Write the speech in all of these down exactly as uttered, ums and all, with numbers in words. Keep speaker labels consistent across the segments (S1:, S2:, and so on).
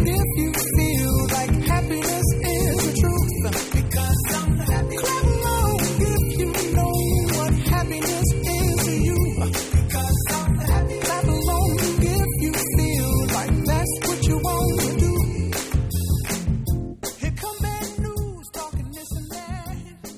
S1: if you feel like happiness is the truth. Because I'm happy. Clap along if you know what happiness is to you. Because I'm happy. Clap along if you feel like that's what you want to do. Here come bad news, talking this and that.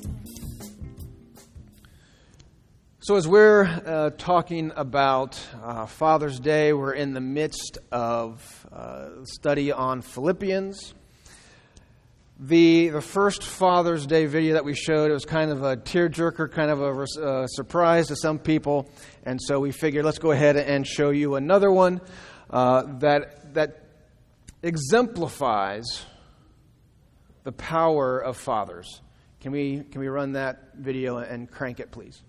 S2: So as we're uh, talking about uh, Father's Day, we're in the midst of uh, study on Philippians. The the first Father's Day video that we showed, it was kind of a tearjerker, kind of a uh, surprise to some people, and so we figured let's go ahead and show you another one uh, that that exemplifies the power of fathers. Can we can we run that video and crank it, please?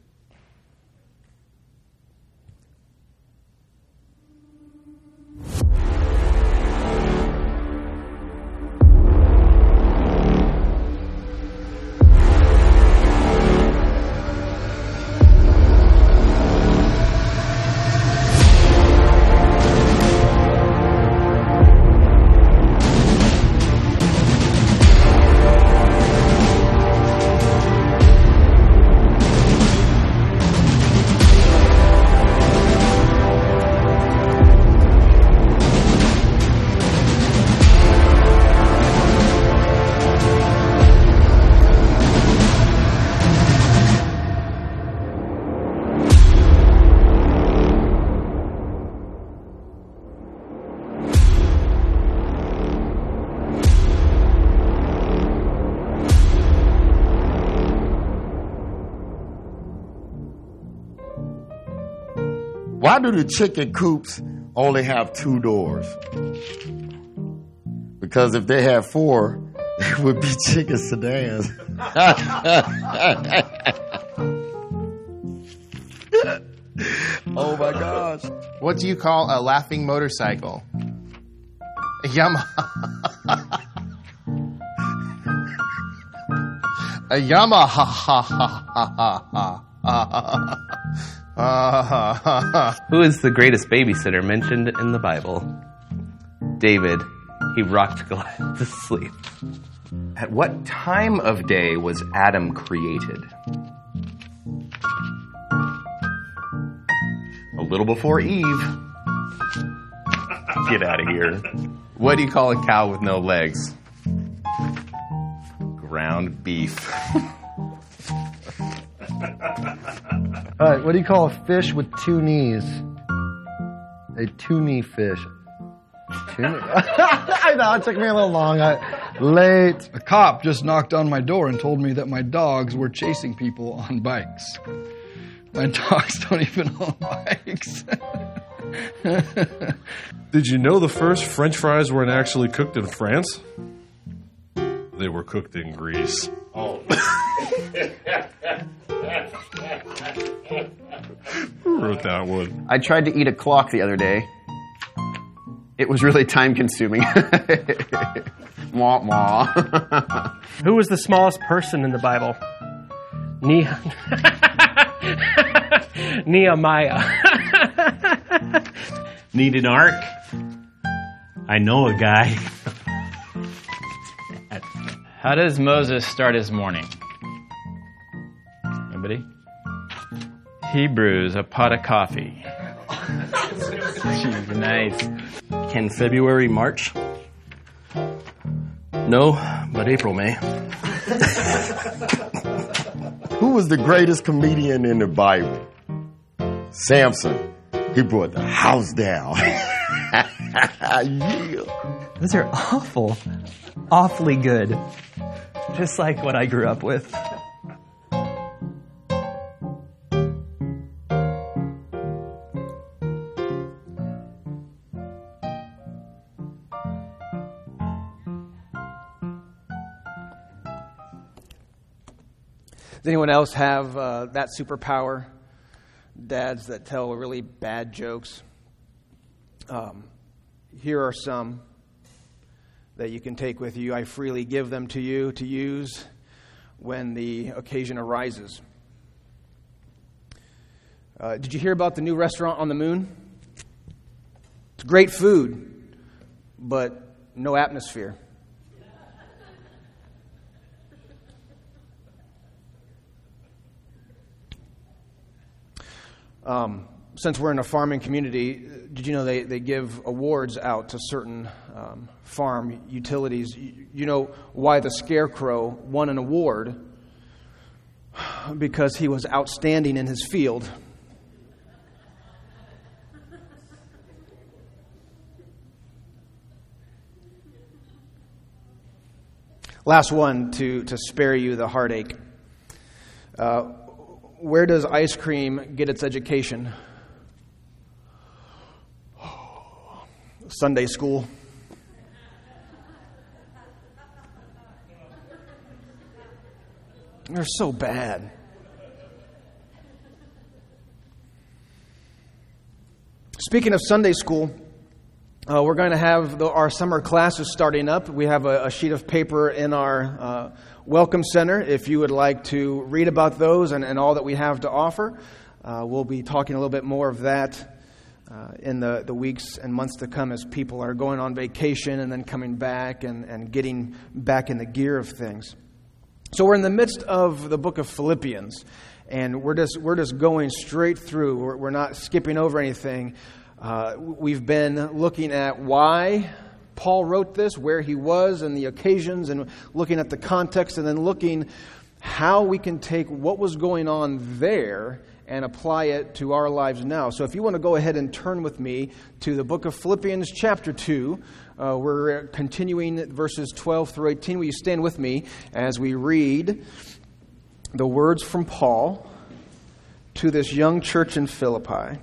S3: Why do the chicken coops only have two doors? Because if they had four, it would be chicken sedans. Oh my gosh.
S4: What do you call a laughing motorcycle? A Yamaha. A Yamaha. Ha ha ha ha ha.
S5: Who is the greatest babysitter mentioned in the Bible? David. He rocked Goliath to sleep.
S6: At what time of day was Adam created? A little before Eve. Get out of here.
S5: What do you call a cow with no legs?
S6: Ground beef.
S7: All right, what do you call a fish with two knees? A two-knee fish. Two-knee? I know, it took me a little long. I, late.
S8: A cop just knocked on my door and told me that my dogs were chasing people on bikes. My dogs don't even own bikes.
S9: Did you know the first French fries weren't actually cooked in France? They were cooked in Greece.
S3: Oh.
S9: Who wrote that one?
S6: I tried to eat a clock the other day. It was really time consuming. Mwah, mwah.
S10: Who was the smallest person in the Bible? Ne- Nehemiah.
S11: Need an ark? I know a guy.
S12: How does Moses start his morning? Anybody? He brews a pot of coffee. Jeez, nice.
S6: Can February March? No, but April may.
S3: Who was the greatest comedian in the Bible? Samson. He brought the house down. Yeah.
S13: Those are awful. Awfully good. Just like what I grew up with.
S2: Does anyone else have uh, that superpower? Dads that tell really bad jokes. Um, here are some that you can take with you. I freely give them to you to use when the occasion arises. Uh, did you hear about the new restaurant on the moon? It's great food, but no atmosphere. Um, since we're in a farming community, did you know they, they give awards out to certain um, farm utilities? You, you know why the Scarecrow won an award? Because he was outstanding in his field. Last one to, to spare you the heartache. Uh, where does ice cream get its education? Sunday school. They're so bad. Speaking of Sunday school, uh, we're going to have the, our summer classes starting up. We have a, a sheet of paper in our uh, Welcome Center if you would like to read about those and, and all that we have to offer. Uh, we'll be talking a little bit more of that uh, in the, the weeks and months to come as people are going on vacation and then coming back and, and getting back in the gear of things. So we're in the midst of the book of Philippians, and we're just we're just going straight through. We're, we're not skipping over anything. Uh, we've been looking at why Paul wrote this, where he was, and the occasions, and looking at the context, and then looking how we can take what was going on there and apply it to our lives now. So if you want to go ahead and turn with me to the book of Philippians chapter two, uh, we're continuing verses twelve through eighteen. Will you stand with me as we read the words from Paul to this young church in Philippi?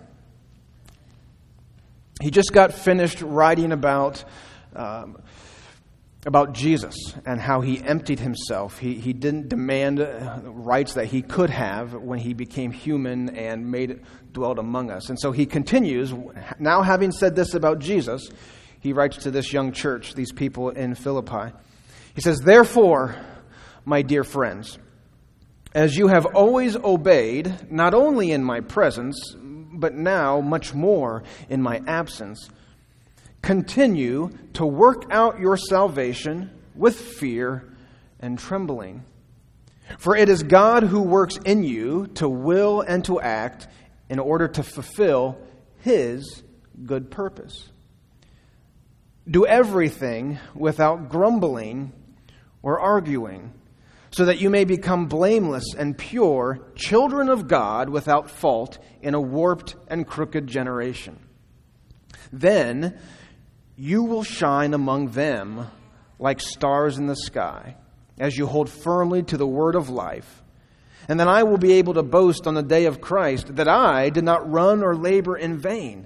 S2: He just got finished writing about um, about Jesus and how he emptied himself. He he didn't demand rights that he could have when he became human and made dwelt among us. And so he continues, now having said this about Jesus, he writes to this young church, these people in Philippi. He says, "Therefore, my dear friends, as you have always obeyed, not only in my presence, but now much more in my absence, continue to work out your salvation with fear and trembling. For it is God who works in you to will and to act in order to fulfill His good purpose. Do everything without grumbling or arguing, so that you may become blameless and pure, children of God without fault in a warped and crooked generation. Then you will shine among them like stars in the sky, as you hold firmly to the word of life. And then I will be able to boast on the day of Christ that I did not run or labor in vain.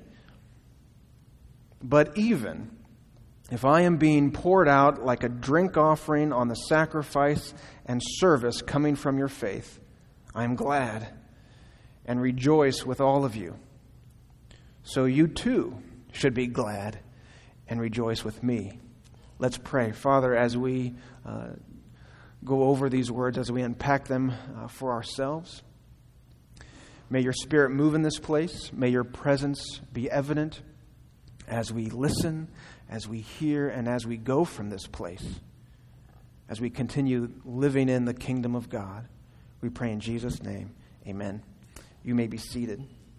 S2: But even if I am being poured out like a drink offering on the sacrifice and service coming from your faith, I am glad and rejoice with all of you. So you too should be glad and rejoice with me." Let's pray. Father, as we uh, go over these words, as we unpack them uh, for ourselves, may your Spirit move in this place. May your presence be evident as we listen, as we hear, and as we go from this place, as we continue living in the kingdom of God. We pray in Jesus' name. Amen. You may be seated.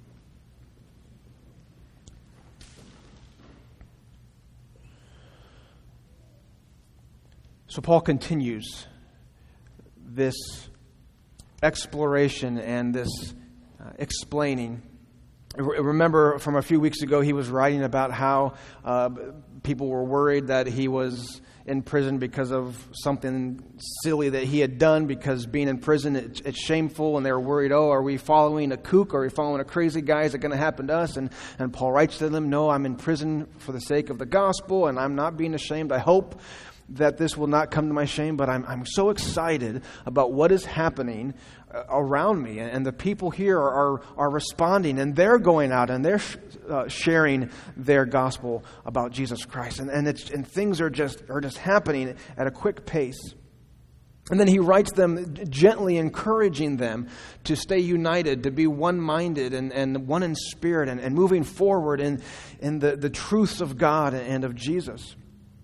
S2: So Paul continues this exploration and this uh, explaining. Remember from a few weeks ago, he was writing about how uh, people were worried that he was in prison because of something silly that he had done, because being in prison, it, it's shameful, and they were worried, oh, are we following a kook? Are we following a crazy guy? Is it going to happen to us? And, and Paul writes to them, no, I'm in prison for the sake of the gospel, and I'm not being ashamed. I hope that this will not come to my shame, but I'm I'm so excited about what is happening around me, and the people here are are, are responding, and they're going out and they're sh- uh, sharing their gospel about Jesus Christ, and and it's and things are just are just happening at a quick pace. And then he writes them gently encouraging them to stay united, to be one-minded and, and one in spirit, and, and moving forward in in the, the truths of God and of Jesus.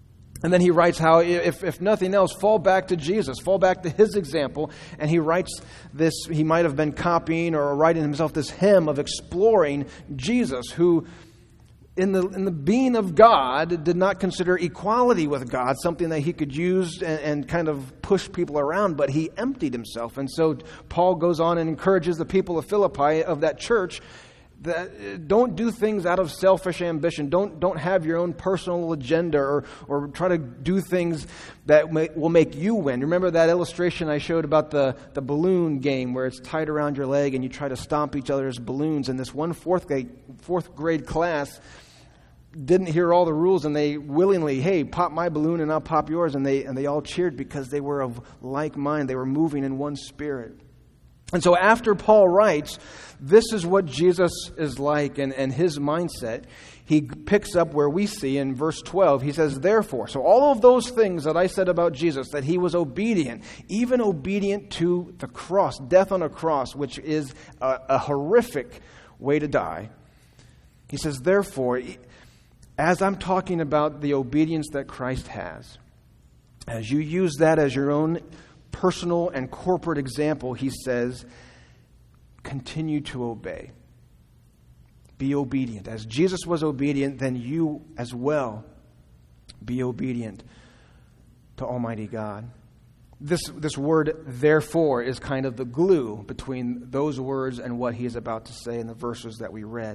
S2: And then he writes how, if, if nothing else, fall back to Jesus, fall back to his example. And he writes this, he might have been copying or writing himself this hymn of exploring Jesus, who in the in the being of God did not consider equality with God something that he could use and, and kind of push people around, but he emptied himself. And so Paul goes on and encourages the people of Philippi, of that church, that don't do things out of selfish ambition. Don't don't have your own personal agenda or or try to do things that may, will make you win. Remember that illustration I showed about the, the balloon game where it's tied around your leg and you try to stomp each other's balloons. And this one fourth grade, fourth grade class didn't hear all the rules, and they willingly, hey, pop my balloon and I'll pop yours. And they and they all cheered because they were of like mind. They were moving in one spirit. And so after Paul writes, this is what Jesus is like and, and his mindset, he picks up where we see in verse twelve. He says, therefore, so all of those things that I said about Jesus, that he was obedient, even obedient to the cross, death on a cross, which is a, a horrific way to die. He says, therefore, as I'm talking about the obedience that Christ has, as you use that as your own personal and corporate example, he says, continue to obey. Be obedient. As Jesus was obedient, then you as well be obedient to Almighty God. This, this word, therefore, is kind of the glue between those words and what he is about to say in the verses that we read.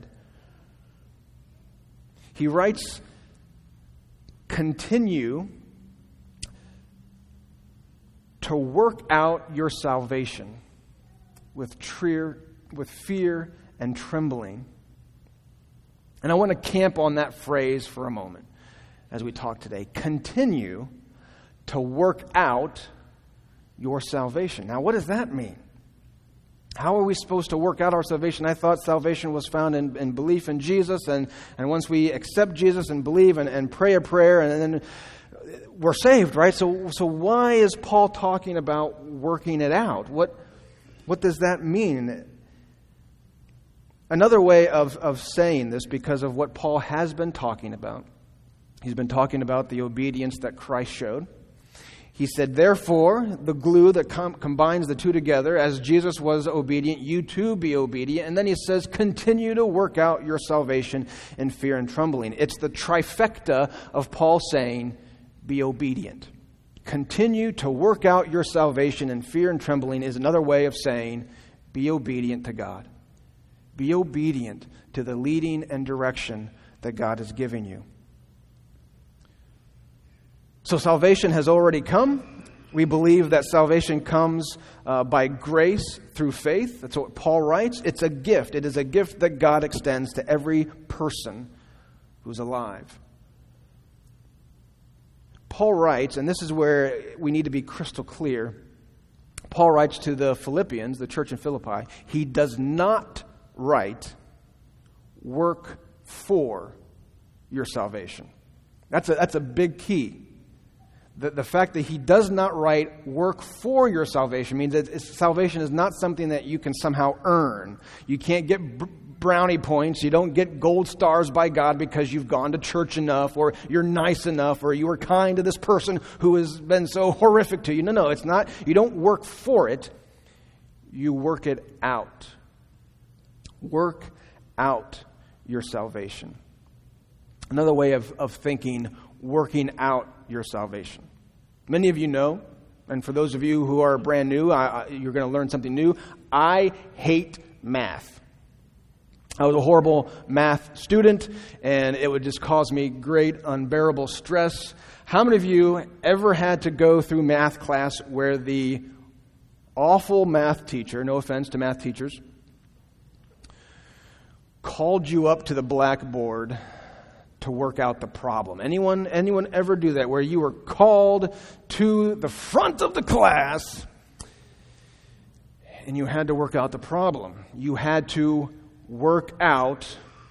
S2: He writes, continue to work out your salvation with, treer, with fear and trembling. And I want to camp on that phrase for a moment as we talk today. Continue to work out your salvation. Now, what does that mean? How are we supposed to work out our salvation? I thought salvation was found in, in belief in Jesus, and, and once we accept Jesus and believe and, and pray a prayer, and then we're saved, right? So so why is Paul talking about working it out? What what does that mean? Another way of, of saying this, because of what Paul has been talking about, he's been talking about the obedience that Christ showed. He said, therefore, the glue that com- combines the two together, as Jesus was obedient, you too be obedient. And then he says, continue to work out your salvation in fear and trembling. It's the trifecta of Paul saying, be obedient. Continue to work out your salvation in fear and trembling is another way of saying, be obedient to God. Be obedient to the leading and direction that God is giving you. So salvation has already come. We believe that salvation comes uh, by grace through faith. That's what Paul writes. It's a gift. It is a gift that God extends to every person who's alive. Paul writes, and this is where we need to be crystal clear. Paul writes to the Philippians, the church in Philippi, he does not write, work for your salvation. That's a, that's a big key. The, the fact that he does not write work for your salvation means that salvation is not something that you can somehow earn. You can't get b- brownie points. You don't get gold stars by God because you've gone to church enough, or you're nice enough, or you were kind to this person who has been so horrific to you. No, no, it's not. You don't work for it. You work it out. Work out your salvation. Another way of, of thinking, working out your salvation. Many of you know, and for those of you who are brand new, I, I, you're going to learn something new. I hate math. I was a horrible math student, and it would just cause me great, unbearable stress. How many of you ever had to go through math class where the awful math teacher, no offense to math teachers, called you up to the blackboard to work out the problem? Anyone anyone ever do that, where you were called to the front of the class and you had to work out the problem? You had to work out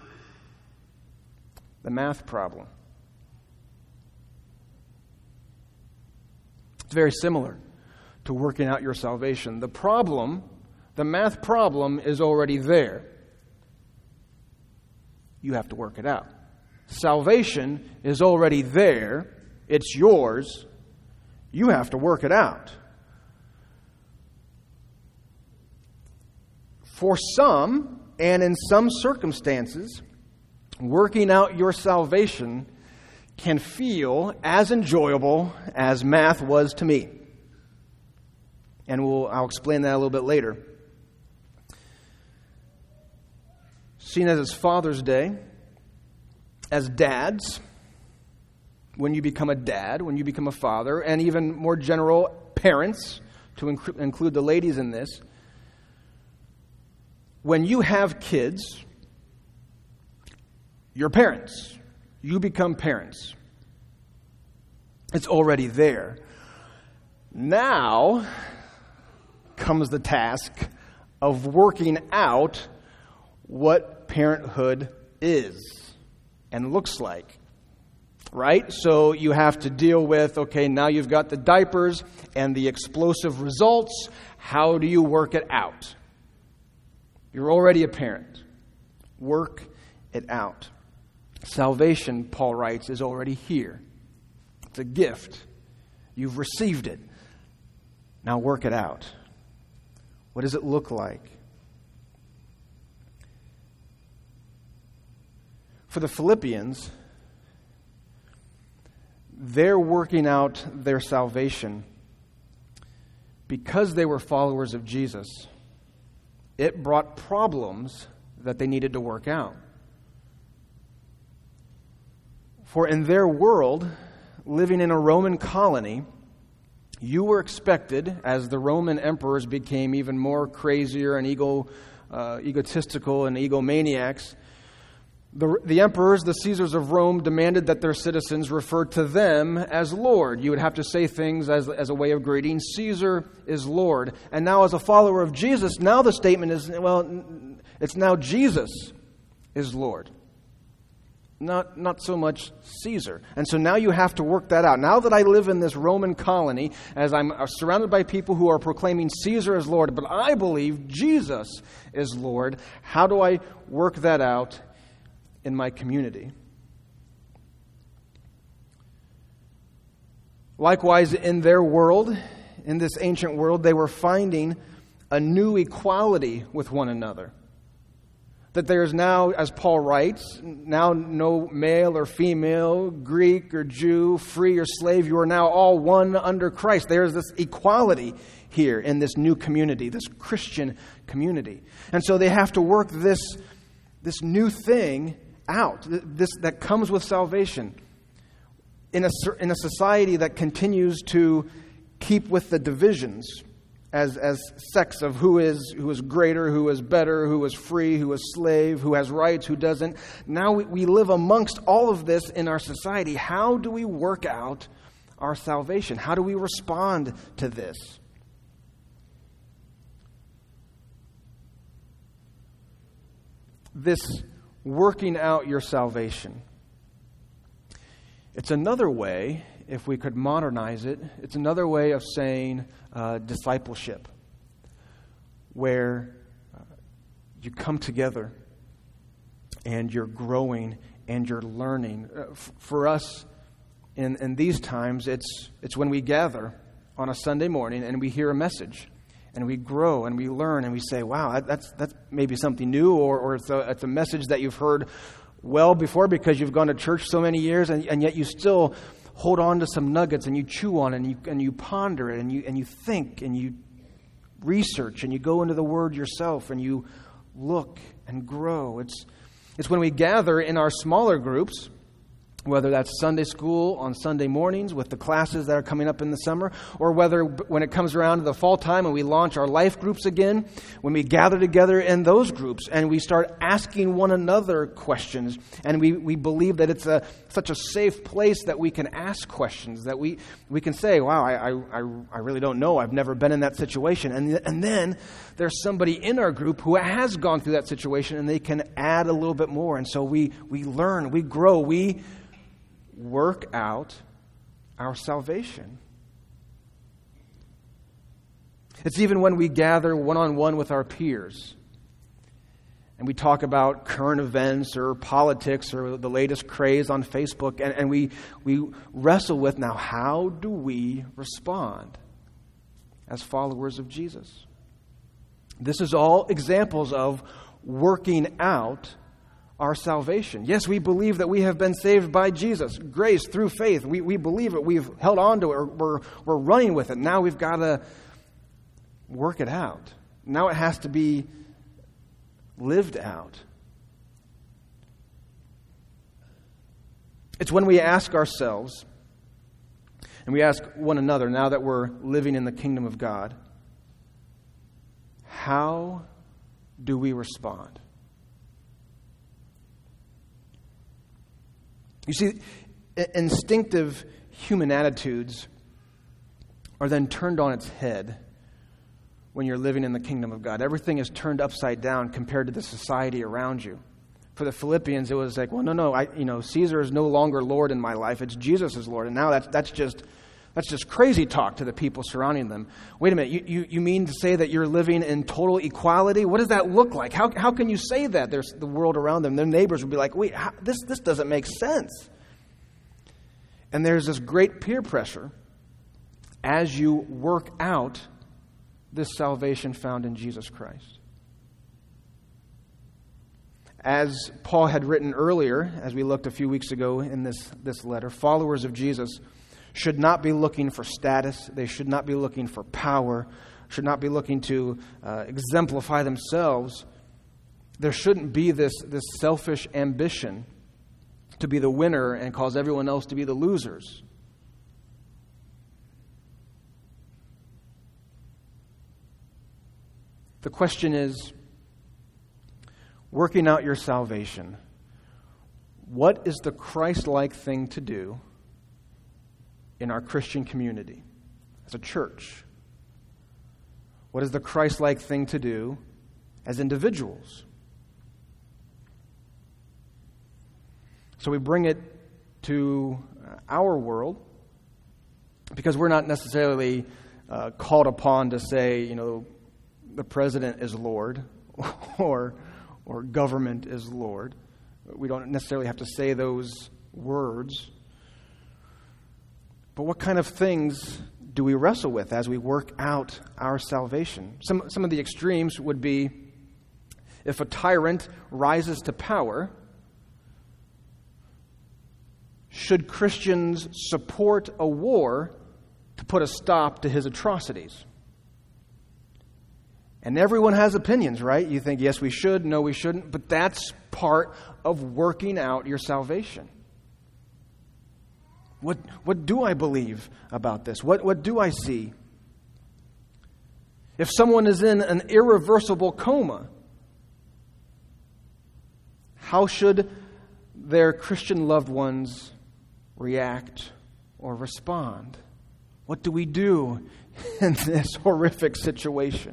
S2: the math problem. It's very similar to working out your salvation. The problem, the math problem, is already there. You have to work it out. Salvation is already there. It's yours. You have to work it out. For some, and in some circumstances, working out your salvation can feel as enjoyable as math was to me. And we'll, I'll explain that a little bit later. Seeing as it's Father's Day, as dads, when you become a dad, when you become a father, and even more general, parents, to inc- include the ladies in this, when you have kids, you're parents. You become parents. It's already there. Now comes the task of working out what parenthood is and looks like. Right? So you have to deal with, okay, now you've got the diapers and the explosive results. How do you work it out? You're already a parent. Work it out. Salvation, Paul writes, is already here. It's a gift. You've received it. Now work it out. What does it look like? For the Philippians, they're working out their salvation because they were followers of Jesus. It brought problems that they needed to work out. For in their world, living in a Roman colony, you were expected, as the Roman emperors became even more crazier and ego, uh, egotistical and egomaniacs, The, the emperors, the Caesars of Rome, demanded that their citizens refer to them as Lord. You would have to say things as, as a way of greeting. Caesar is Lord. And now as a follower of Jesus, now the statement is, well, it's now Jesus is Lord. Not, not so much Caesar. And so now you have to work that out. Now that I live in this Roman colony, as I'm surrounded by people who are proclaiming Caesar as Lord, but I believe Jesus is Lord, how do I work that out in my community? Likewise, in their world, in this ancient world, they were finding a new equality with one another. That there is now, as Paul writes, now no male or female, Greek or Jew, free or slave, you are now all one under Christ. There is this equality here in this new community, this Christian community. And so they have to work this, this new thing out, this that comes with salvation, in a in a society that continues to keep with the divisions as as sects of who is who is greater, who is better, who is free, who is slave, who has rights, who doesn't. Now we, we live amongst all of this in our society. How do we work out our salvation? How do we respond to this? This working out your salvation. It's another way, if we could modernize it, it's another way of saying uh, discipleship, where uh, you come together and you're growing and you're learning. Uh, f- for us, in, in these times, it's it's when we gather on a Sunday morning and we hear a message. And we grow and we learn and we say, wow, that's that's maybe something new, or, or it's, a, it's a message that you've heard well before because you've gone to church so many years, and, and yet you still hold on to some nuggets and you chew on it and you, and you ponder it and you, and you think and you research and you go into the Word yourself and you look and grow. It's, it's when we gather in our smaller groups, whether that's Sunday school on Sunday mornings with the classes that are coming up in the summer, or whether when it comes around to the fall time and we launch our life groups again, when we gather together in those groups and we start asking one another questions, and we, we believe that it's a such a safe place that we can ask questions, that we, we can say, wow, I, I, I really don't know. I've never been in that situation. And, and then there's somebody in our group who has gone through that situation and they can add a little bit more. And so we, we learn, we grow, we work out our salvation. It's even when we gather one-on-one with our peers and we talk about current events or politics or the latest craze on Facebook, and, and we, we wrestle with, now, how do we respond as followers of Jesus? This is all examples of working out our salvation. Yes, we believe that we have been saved by Jesus. Grace through faith. We, we believe it. We've held on to it. We're, we're running with it. Now we've got to work it out. Now it has to be lived out. It's when we ask ourselves, and we ask one another, now that we're living in the kingdom of God, how do we respond? You see, instinctive human attitudes are then turned on its head when you're living in the kingdom of God. Everything is turned upside down compared to the society around you. For the Philippians, it was like, well, no, no, I, you know, Caesar is no longer Lord in my life. It's Jesus is Lord. And now that's that's just that's just crazy talk to the people surrounding them. Wait a minute, you, you, you mean to say that you're living in total equality? What does that look like? How how can you say that? There's the world around them. Their neighbors would be like, wait, how, this this doesn't make sense. And there's this great peer pressure as you work out this salvation found in Jesus Christ. As Paul had written earlier, as we looked a few weeks ago in this, this letter, followers of Jesus should not be looking for status. They should not be looking for power, should not be looking to uh, exemplify themselves. There shouldn't be this, this selfish ambition to be the winner and cause everyone else to be the losers. The question is, working out your salvation, what is the Christ-like thing to do in our Christian community as a church? What is the Christ-like thing to do as individuals? So we bring it to our world because we're not necessarily uh, called upon to say, you know, the president is Lord or or government is Lord. We don't necessarily have to say those words. But what kind of things do we wrestle with as we work out our salvation? Some some of the extremes would be if a tyrant rises to power, should Christians support a war to put a stop to his atrocities? And everyone has opinions, right? You think, yes, we should, no, we shouldn't. But that's part of working out your salvation. What what do I believe about this? What what do I see? If someone is in an irreversible coma, how should their Christian loved ones react or respond? What do we do in this horrific situation?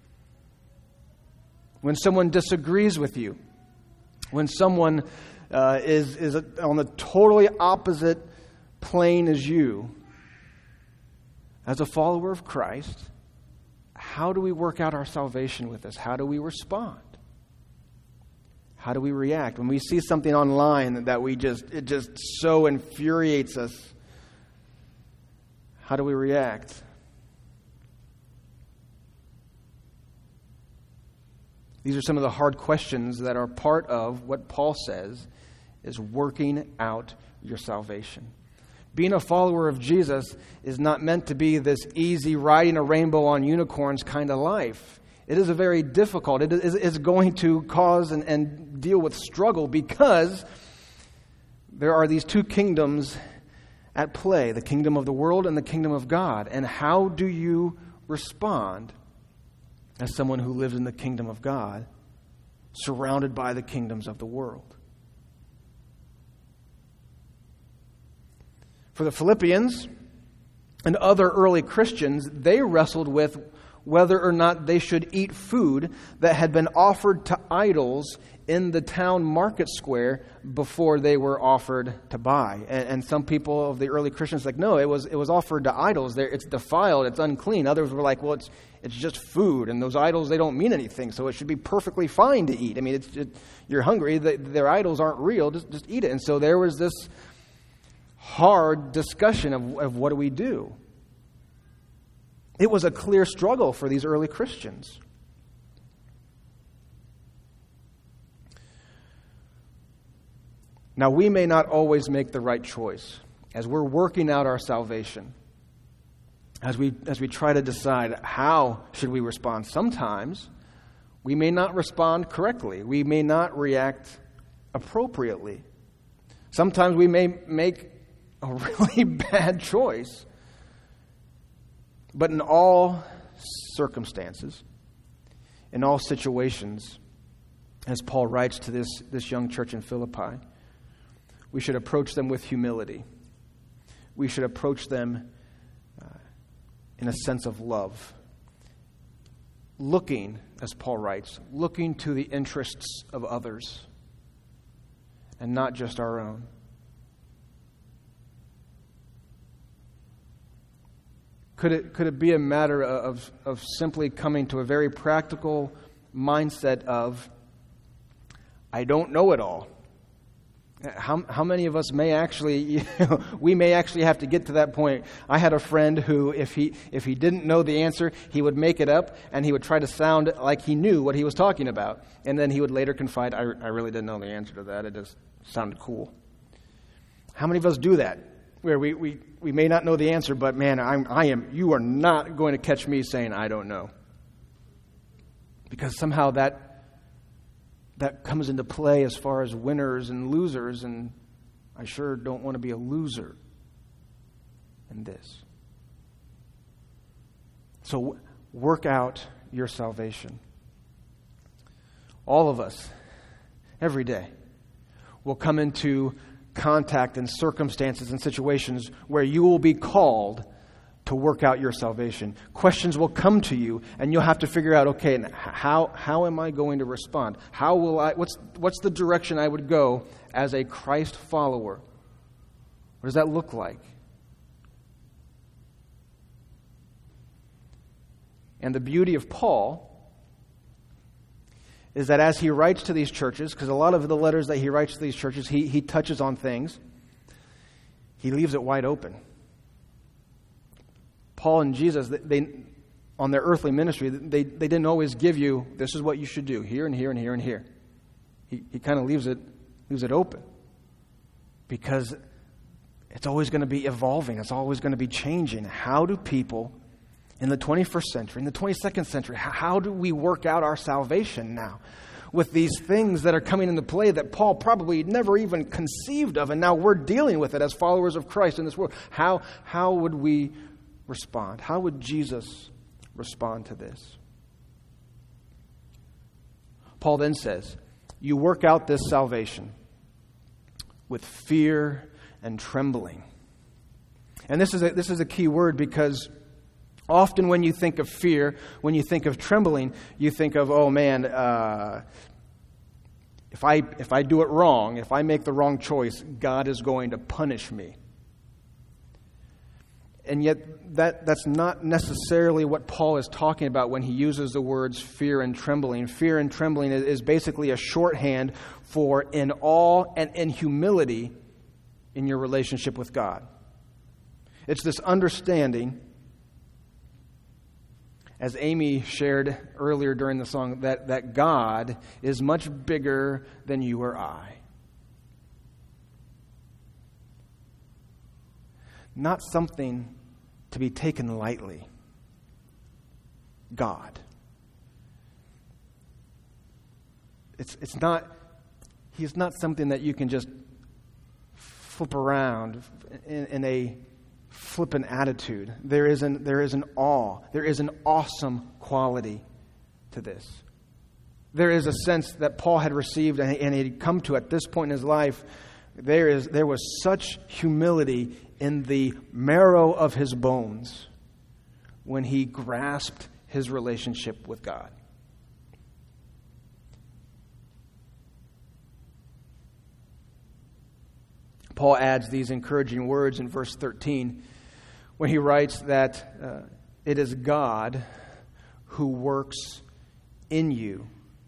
S2: When someone disagrees with you, when someone uh, is, is on the totally opposite plane as you, as a follower of Christ, how do we work out our salvation with this? How do we respond? How do we react? When we see something online that we just, it just so infuriates us, how do we react? These are some of the hard questions that are part of what Paul says is working out your salvation. Being a follower of Jesus is not meant to be this easy riding a rainbow on unicorns kind of life. It is a very difficult, it is it's going to cause and, and deal with struggle because there are these two kingdoms at play, the kingdom of the world and the kingdom of God. And how do you respond as someone who lives in the kingdom of God, surrounded by the kingdoms of the world? For the Philippians and other early Christians, they wrestled with whether or not they should eat food that had been offered to idols in the town market square before they were offered to buy. And, and some people of the early Christians were like, no, it was it was offered to idols. There, it's defiled, it's unclean. Others were like, well, it's it's just food, and those idols, they don't mean anything, so it should be perfectly fine to eat. I mean, it's just, you're hungry, the, their idols aren't real, just, just eat it. And so there was this hard discussion of, of what do we do? It was a clear struggle for these early Christians. Now, we may not always make the right choice as we're working out our salvation, as we as we try to decide how should we respond. Sometimes we may not respond correctly. We may not react appropriately. Sometimes we may make a really bad choice. But in all circumstances, in all situations, as Paul writes to this, this young church in Philippi, we should approach them with humility. We should approach them uh, in a sense of love. Looking, as Paul writes, looking to the interests of others and not just our own. Could it could it be a matter of, of simply coming to a very practical mindset of, I don't know it all? How how many of us may actually, you know, we may actually have to get to that point. I had a friend who, if he if he didn't know the answer, he would make it up and he would try to sound like he knew what he was talking about. And then he would later confide, I, I really didn't know the answer to that. It just sounded cool. How many of us do that? Where we, we, we may not know the answer, but man, I'm, I am, you are not going to catch me saying, I don't know. Because somehow that that comes into play as far as winners and losers, and I sure don't want to be a loser in this. So work out your salvation. All of us, every day, will come into contact and circumstances and situations where you will be called to work out your salvation. Questions will come to you, and you'll have to figure out, okay, how how am I going to respond? How will I? What's what's the direction I would go as a Christ follower? What does that look like? And the beauty of Paul is that as he writes to these churches, because a lot of the letters that he writes to these churches, he, he touches on things, he leaves it wide open. Paul and Jesus, they, on their earthly ministry, they, they didn't always give you, this is what you should do, here and here and here and here. He, he kind of leaves it, leaves it open. Because it's always going to be evolving. It's always going to be changing. How do people in the twenty-first century, in the twenty-second century, how do we work out our salvation now with these things that are coming into play that Paul probably never even conceived of, and now we're dealing with it as followers of Christ in this world? How, how would we respond? How would Jesus respond to this? Paul then says, you work out this salvation with fear and trembling. And this is a, this is a key word, because often when you think of fear, when you think of trembling, you think of, oh man, uh, if I if I do it wrong, if I make the wrong choice, God is going to punish me. And yet that, that's not necessarily what Paul is talking about when he uses the words fear and trembling. Fear and trembling is, is basically a shorthand for in awe and in humility in your relationship with God. It's this understanding, as Amy shared earlier during the song, that, that God is much bigger than you or I. Not something to be taken lightly. God. It's it's not, He's not something that you can just flip around in, in a flippant attitude. There is an there is an awe. There is an awesome quality to this. There is a sense that Paul had received and, and he had come to at this point in his life. There is there was such humility in the marrow of his bones when he grasped his relationship with God. Paul adds these encouraging words in verse thirteen when he writes that uh, it is God who works in you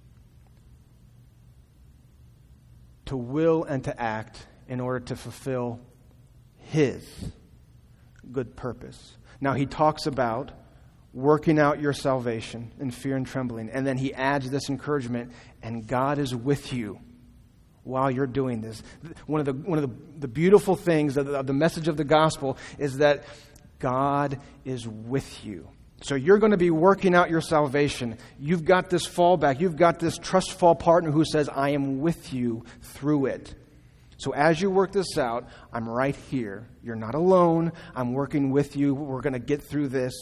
S2: to will and to act in order to fulfill His good purpose. Now he talks about working out your salvation in fear and trembling, and then he adds this encouragement, and God is with you while you're doing this. One of the one of the, the beautiful things of the, of the message of the gospel is that God is with you. So you're going to be working out your salvation. You've got this fallback. You've got this trustful partner who says, I am with you through it. So as you work this out, I'm right here. You're not alone. I'm working with you. We're going to get through this.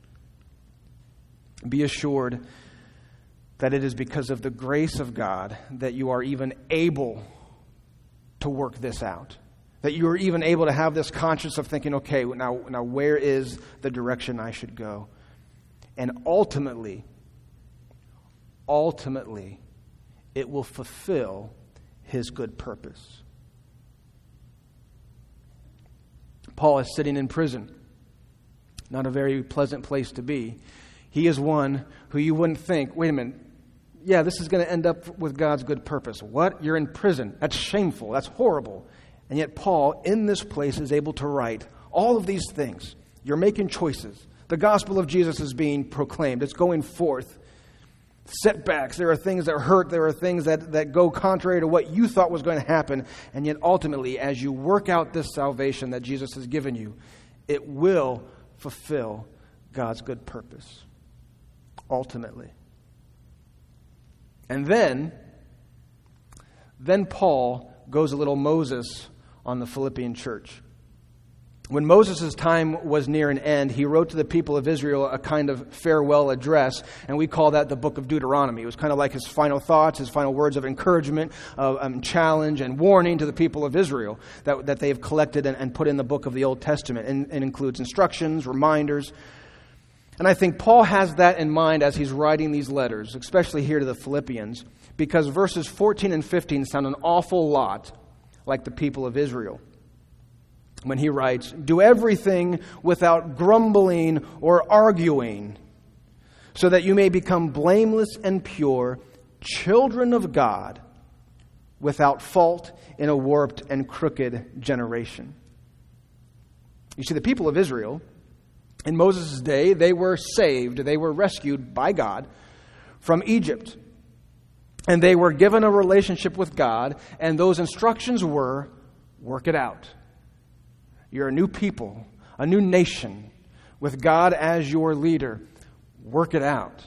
S2: Be assured that it is because of the grace of God that you are even able to work this out. That you are even able to have this conscience of thinking, okay, now, now where is the direction I should go? And ultimately, ultimately, it will fulfill His good purpose. Paul is sitting in prison. Not a very pleasant place to be. He is one who you wouldn't think, wait a minute, yeah, this is going to end up with God's good purpose. What? You're in prison. That's shameful. That's horrible. And yet Paul, in this place, is able to write all of these things. You're making choices. The gospel of Jesus is being proclaimed. It's going forth. Setbacks. There are things that hurt. There are things that, that go contrary to what you thought was going to happen. And yet ultimately, as you work out this salvation that Jesus has given you, it will fulfill God's good purpose. Ultimately. And then, then Paul goes a little Moses on the Philippian church. When Moses' time was near an end, he wrote to the people of Israel a kind of farewell address, and we call that the book of Deuteronomy. It was kind of like his final thoughts, his final words of encouragement, of um, challenge, and warning to the people of Israel that, that they have collected and, and put in the book of the Old Testament. And it includes instructions, reminders. And I think Paul has that in mind as he's writing these letters, especially here to the Philippians, because verses fourteen and fifteen sound an awful lot like the people of Israel. When he writes, do everything without grumbling or arguing, so that you may become blameless and pure, children of God, without fault in a warped and crooked generation. You see, the people of Israel, in Moses' day, they were saved, they were rescued by God from Egypt. And they were given a relationship with God, and those instructions were, work it out. You're a new people, a new nation, with God as your leader. Work it out.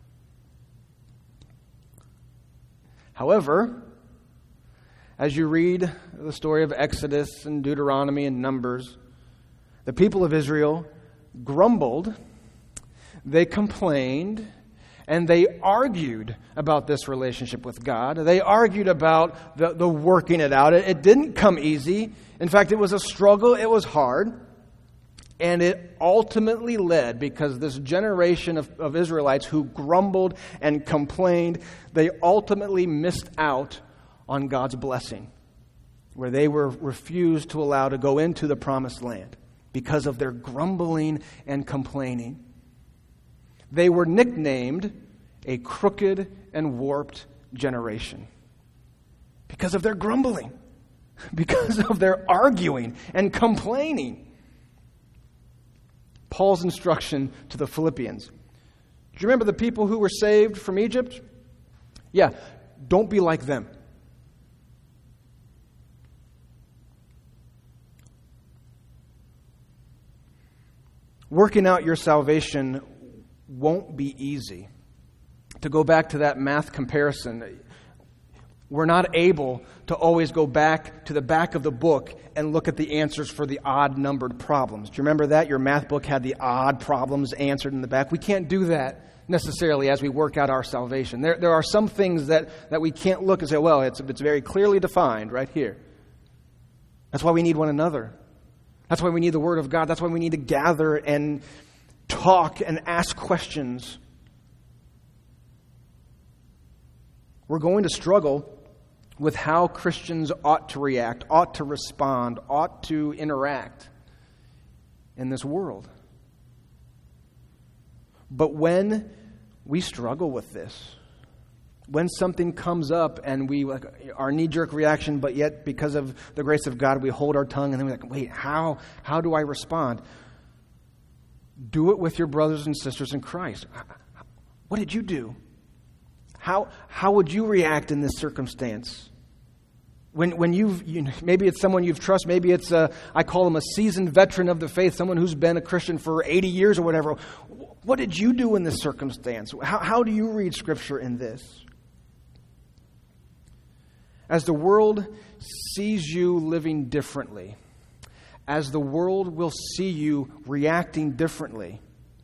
S2: However, as you read the story of Exodus and Deuteronomy and Numbers, the people of Israel grumbled, they complained, and they argued about this relationship with God. They argued about the, the working it out. It, it didn't come easy. In fact, it was a struggle. It was hard. And it ultimately led, because this generation of, of Israelites who grumbled and complained, they ultimately missed out on God's blessing, where they were refused to allow to go into the promised land because of their grumbling and complaining. They were nicknamed a crooked and warped generation because of their grumbling, because of their arguing and complaining. Paul's instruction to the Philippians. Do you remember the people who were saved from Egypt? Yeah, don't be like them. Working out your salvation won't be easy. To go back to that math comparison, we're not able to always go back to the back of the book and look at the answers for the odd-numbered problems. Do you remember that? Your math book had the odd problems answered in the back. We can't do that necessarily as we work out our salvation. There, there are some things that, that we can't look and say, well, it's, it's very clearly defined right here. That's why we need one another. That's why we need the Word of God. That's why we need to gather and talk and ask questions. We're going to struggle with how Christians ought to react, ought to respond, ought to interact in this world. But when we struggle with this, when something comes up and we, like, our knee-jerk reaction, but yet because of the grace of God, we hold our tongue and then we're like, wait, how, how do I respond? Do it with your brothers and sisters in Christ. What did you do? How, how would you react in this circumstance? When when you've, you know, maybe it's someone you've trusted, maybe it's a, I call them a seasoned veteran of the faith, someone who's been a Christian for eighty years or whatever. What did you do in this circumstance? How, how do you read Scripture in this? As the world sees you living differently, as the world will see you reacting differently,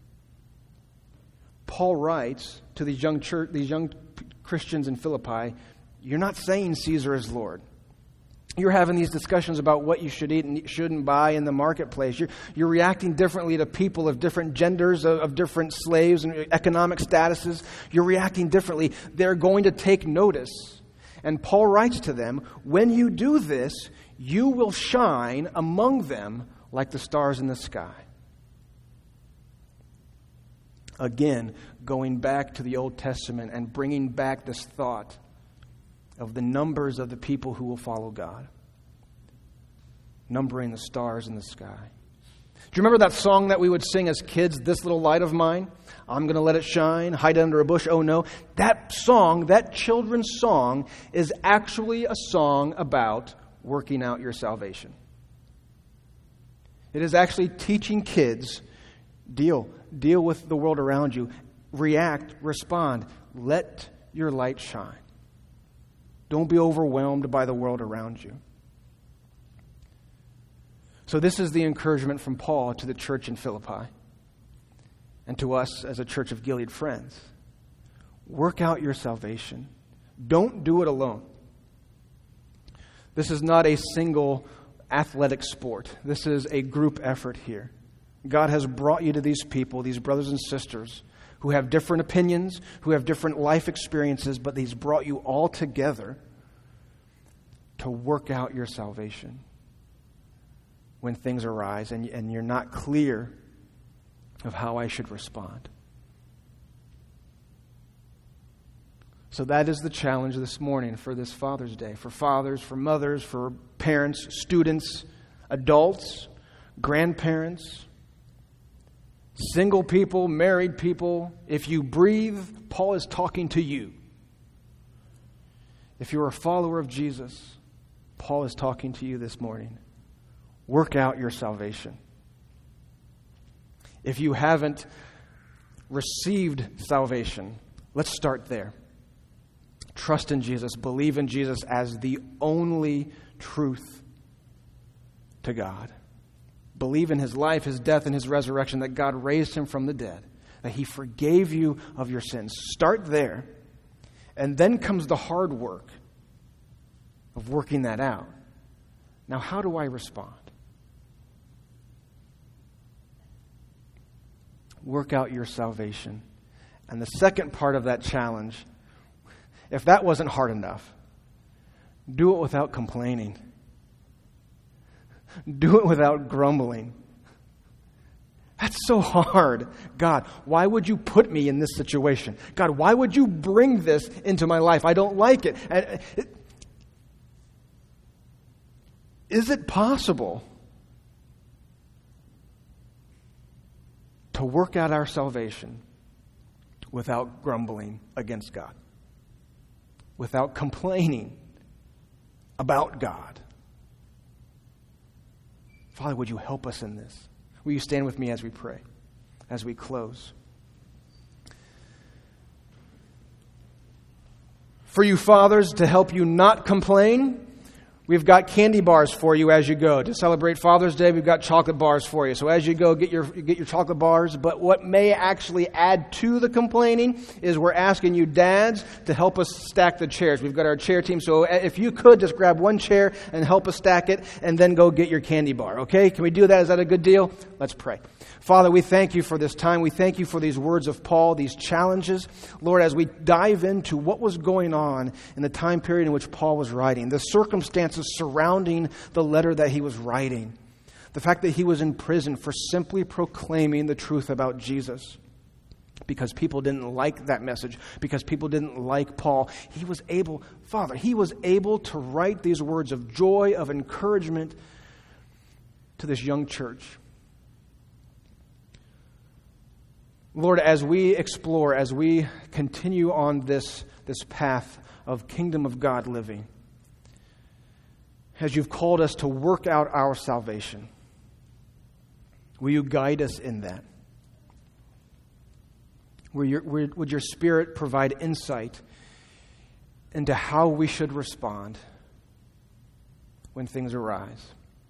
S2: Paul writes to these young church, these young Christians in Philippi, you're not saying Caesar is Lord. You're having these discussions about what you should eat and shouldn't buy in the marketplace. You're, you're reacting differently to people of different genders, of, of different slaves and economic statuses. You're reacting differently. They're going to take notice. And Paul writes to them, when you do this, you will shine among them like the stars in the sky. Again, going back to the Old Testament and bringing back this thought of the numbers of the people who will follow God. Numbering the stars in the sky. Do you remember that song that we would sing as kids, This Little Light of Mine? I'm going to let it shine, hide under a bush, oh no. That song, that children's song, is actually a song about working out your salvation. It is actually teaching kids, deal, deal with the world around you, react, respond, let your light shine. Don't be overwhelmed by the world around you. So this is the encouragement from Paul to the church in Philippi and to us as a Church of Gilead friends. Work out your salvation. Don't do it alone. This is not a single athletic sport. This is a group effort here. God has brought you to these people, these brothers and sisters, who have different opinions, who have different life experiences, but He's brought you all together to work out your salvation when things arise and, and you're not clear of how I should respond. So that is the challenge this morning for this Father's Day, for fathers, for mothers, for parents, students, adults, grandparents, single people, married people. If you breathe, Paul is talking to you. If you're a follower of Jesus, Paul is talking to you this morning. Work out your salvation. If you haven't received salvation, let's start there. Trust in Jesus. Believe in Jesus as the only truth to God. Believe in His life, His death, and His resurrection, that God raised Him from the dead, that He forgave you of your sins. Start there, and then comes the hard work of working that out. Now, how do I respond? Work out your salvation. And the second part of that challenge, if that wasn't hard enough, do it without complaining. Do it without grumbling. That's so hard. God, why would you put me in this situation? God, why would you bring this into my life? I don't like it. And it is it possible to work out our salvation without grumbling against God? Without complaining about God? Father, would you help us in this? Will you stand with me as we pray, as we close? For you fathers, to help you not complain, we've got candy bars for you as you go. To celebrate Father's Day, we've got chocolate bars for you. So as you go, get your get your chocolate bars. But what may actually add to the complaining is we're asking you dads to help us stack the chairs. We've got our chair team. So if you could, just grab one chair and help us stack it, and then go get your candy bar. Okay? Can we do that? Is that a good deal? Let's pray. Father, we thank you for this time. We thank you for these words of Paul, these challenges. Lord, as we dive into what was going on in the time period in which Paul was writing, the circumstances surrounding the letter that he was writing, the fact that he was in prison for simply proclaiming the truth about Jesus, because people didn't like that message, because people didn't like Paul, he was able, Father, he was able to write these words of joy, of encouragement to this young church. Lord, as we explore, as we continue on this, this path of kingdom of God living, as you've called us to work out our salvation, will you guide us in that? Will your, would your Spirit provide insight into how we should respond when things arise?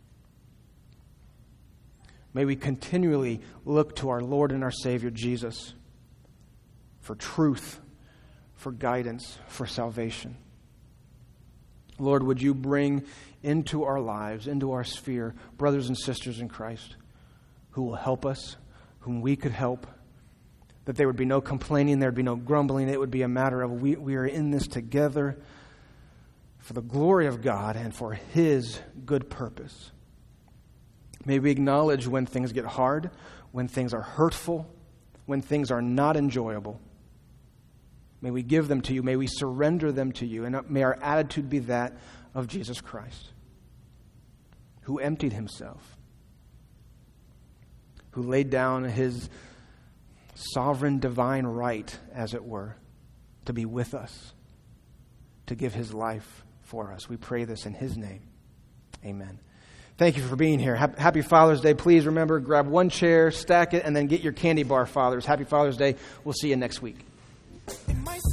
S2: May we continually look to our Lord and our Savior, Jesus, for truth, for guidance, for salvation. Lord, would you bring into our lives, into our sphere, brothers and sisters in Christ who will help us, whom we could help, that there would be no complaining, there would be no grumbling. It would be a matter of we, we are in this together for the glory of God and for His good purpose. May we acknowledge when things get hard, when things are hurtful, when things are not enjoyable. May we give them to you. May we surrender them to you. And may our attitude be that of Jesus Christ, who emptied himself, who laid down his sovereign divine right, as it were, to be with us, to give his life for us. We pray this in his name. Amen. Thank you for being here. Happy Father's Day. Please remember, grab one chair, stack it, and then get your candy bar, fathers. Happy Father's Day. We'll see you next week.
S1: It might